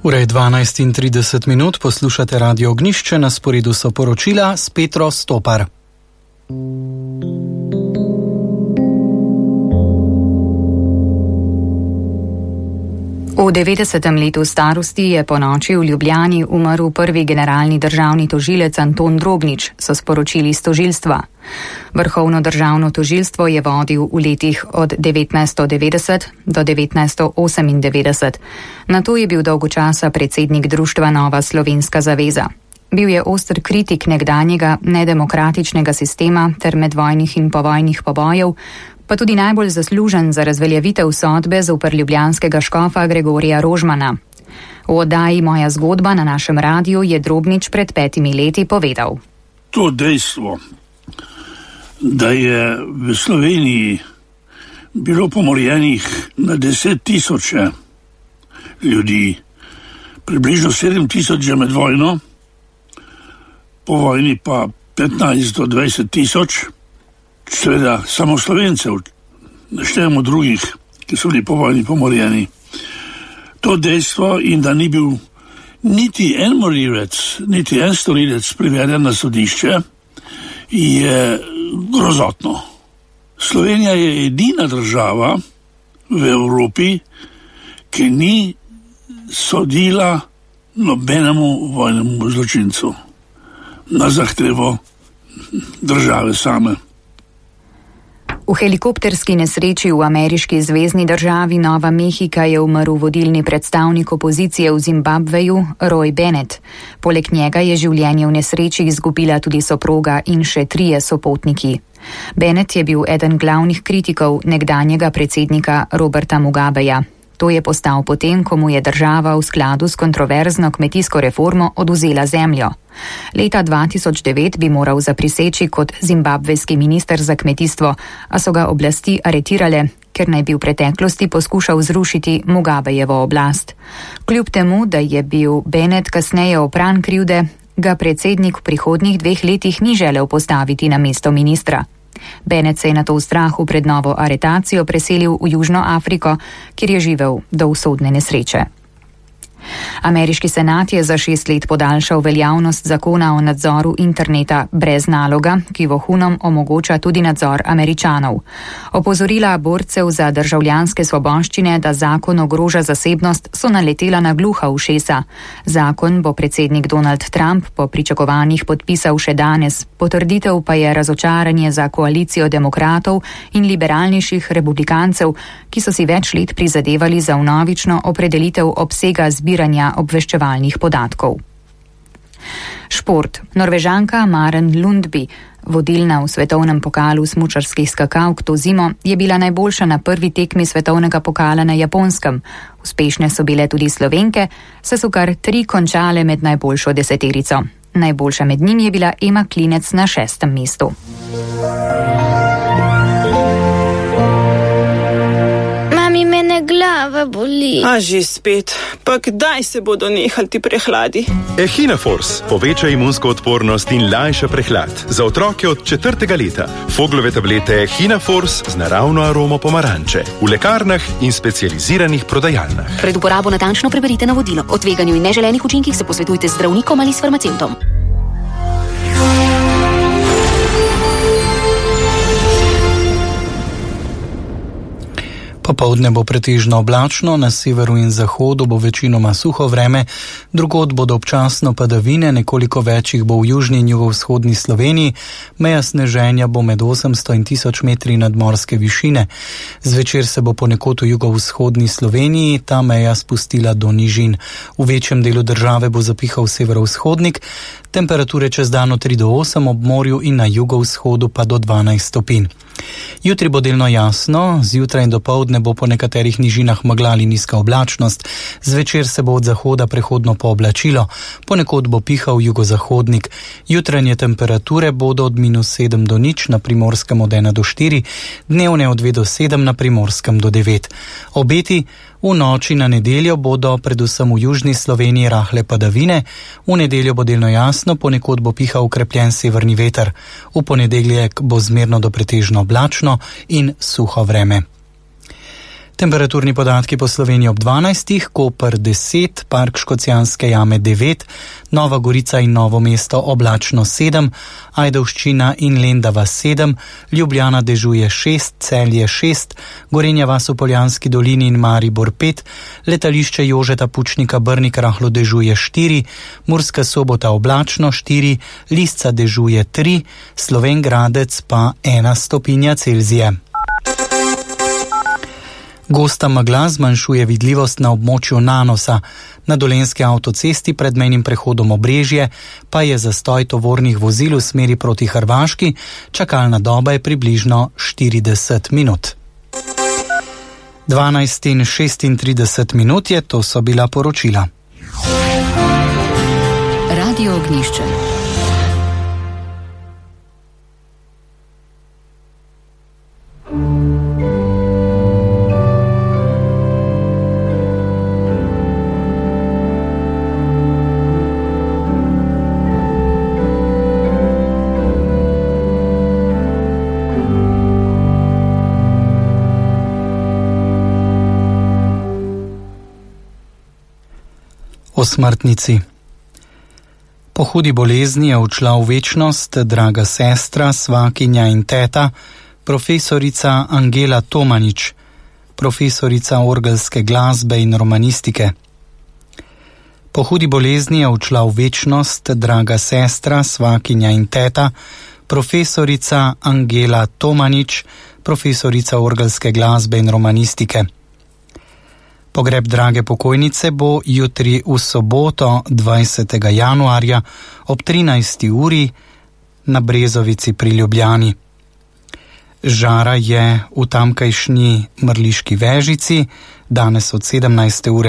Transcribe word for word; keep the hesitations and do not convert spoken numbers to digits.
Ura je dvanajst in trideset minut, poslušate Radio Ognjišče, na sporedu so poročila s Petro Stopar. V devetdesetem letu starosti je po noči v Ljubljani umrl prvi generalni državni tožilec Anton Drobnič, so sporočili iz tožilstva. Vrhovno državno tožilstvo je vodil v letih od devetnajststo devetdeset do devetnajststo osemindevetdeset. Nato je bil dolgo časa predsednik društva Nova Slovenska zaveza. Bil je oster kritik nekdanjega nedemokratičnega sistema ter medvojnih in povojnih pobojev, pa tudi najbolj zaslužen za razveljavitev sodbe zoper ljubljanskega škofa Gregorija Rožmana. V oddaji Moja zgodba na našem radiju je Drobnič pred petimi leti povedal. To dejstvo, da je v Sloveniji bilo pomorjenih na deset tisoče ljudi, približno sedem tisoč med vojno, po vojni pa petnajst do dvajset tisoč, seveda samo Slovencev, ne štejemo drugih, ki so bili po vojni pomorjeni. To dejstvo in da ni bil niti en morilec, niti en storilec priveden na sodišče, je grozotno. Slovenija je edina država v Evropi, ki ni sodila nobenemu vojnemu zločincu na zahtevo države same. V helikopterski nesreči v ameriški zvezni državi Nova Mehika je umrl vodilni predstavnik opozicije v Zimbabveju, Roy Bennett. Poleg njega je življenje v nesreči izgubila tudi soproga in še trije sopotniki. Bennett je bil eden glavnih kritikov nekdanjega predsednika Roberta Mugabeja. To je postal potem, ko mu je država v skladu s kontroverzno kmetijsko reformo odvzela zemljo. Leta dva tisoč devet bi moral zapriseči kot zimbabvejski minister za kmetijstvo, a so ga oblasti aretirale, ker naj bi v preteklosti poskušal zrušiti Mugabejevo oblast. Kljub temu, da je bil Bennett kasneje opran krivde, ga predsednik v prihodnjih dveh letih ni želel postaviti na mesto ministra. Bennett se je nato v strahu pred novo aretacijo preselil v Južno Afriko, kjer je živel do usodne nesreče. Ameriški senat je za šest let podaljšal veljavnost zakona o nadzoru interneta brez naloga, ki vohunom omogoča tudi nadzor Američanov. Opozorila borcev za državljanske svoboščine, da zakon ogroža zasebnost, so naletela na gluha ušesa. Zakon bo predsednik Donald Trump po pričakovanjih podpisal še danes, potrditev pa je razočaranje za koalicijo demokratov in liberalnejših republikancev, ki so si več let prizadevali za vnovično opredelitev obsega zbiranja obveščevalnih podatkov. Šport. Norvežanka Maren Lundby, vodilna v svetovnem pokalu smučarskih skakalk to zimo, je bila najboljša na prvi tekmi svetovnega pokala na Japonskem. Uspešne so bile tudi Slovenke, saj so kar tri končale med najboljšo deseterico. Najboljša med njimi je bila Ema Klinec na šestem mestu. Glava boli. A že spet, pa kdaj se bodo nehali ti prehladi? Echinafors poveča imunsko odpornost in lajša prehlad. Za otroke od četrtega leta Foglove tablete Echinafors z naravno aromo pomaranče v lekarnah in specializiranih prodajalnah. Pred uporabo natančno preberite navodilo. O tveganju in neželenih učinkih se posvetujte z zdravnikom ali s farmacevtom. Popoldne bo pretežno oblačno, na severu in zahodu bo večinoma suho vreme, drugod bodo občasno padavine, nekoliko več jih bo v južni in jugovzhodni Sloveniji, meja sneženja bo med osemsto in tisoč metri nadmorske višine. Zvečer se bo ponekod v jugovzhodni Sloveniji ta meja spustila do nižin. V večjem delu države bo zapihal severovzhodnik, temperature čez dan od tri do osem, ob morju in na jugovzhodu pa do dvanajst stopinj. Jutri bo delno jasno, zjutraj in dopoldne bo po nekaterih nižinah megla ali nizka oblačnost, zvečer se bo od zahoda prehodno pooblačilo, ponekod bo pihal jugozahodnik. Jutranje temperature bodo od minus sedem do nič, na Primorskem od ena do štiri, dnevne od dve do sedem, na Primorskem do devet. Obeti v noči na nedeljo bodo predvsem v južni Sloveniji rahle padavine, v nedeljo bo delno jasno, ponekod bo pihal okrepljen severni veter. V ponedeljek bo zmerno do pretežno oblačno in suho vreme. Temperaturni podatki po Sloveniji ob dvanajstih, Koper deset, Park Škocjanske jame devet, Nova Gorica in Novo mesto oblačno sedem, Ajdovščina in Lendava sedem, Ljubljana dežuje šest, Celje šest, Gorenja vas v Poljanski dolini in Maribor pet, letališče Jožeta Pučnika Brnik rahlo dežuje štiri, Murska Sobota oblačno štiri, Lisca dežuje tri, Slovenj Gradec pa ena stopinja Celzija. Gosta megla zmanjšuje vidljivost na območju Nanosa. Na Dolenjski avtocesti pred mejnim prehodom Obrežje pa je zastoj tovornih vozil v smeri proti Hrvaški, čakalna doba je približno štirideset minut. dvanajst in šestintrideset minut je, to so bila poročila. Radio Ognjišče. O smrtnici. Po hudi bolezni je odšla v večnost draga sestra, svakinja in teta, profesorica Angela Tomanič, profesorica orgelske glasbe in romanistike. Po hudi bolezni je odšla v večnost draga sestra, svakinja in teta, profesorica Angela Tomanič, profesorica orgelske glasbe in romanistike. Pogreb drage pokojnice bo jutri v soboto dvajsetega januarja ob trinajsti uri na Brezovici pri Ljubljani. Žara je v tamkajšnji Mrliški Vežici, danes od sedemnajste ure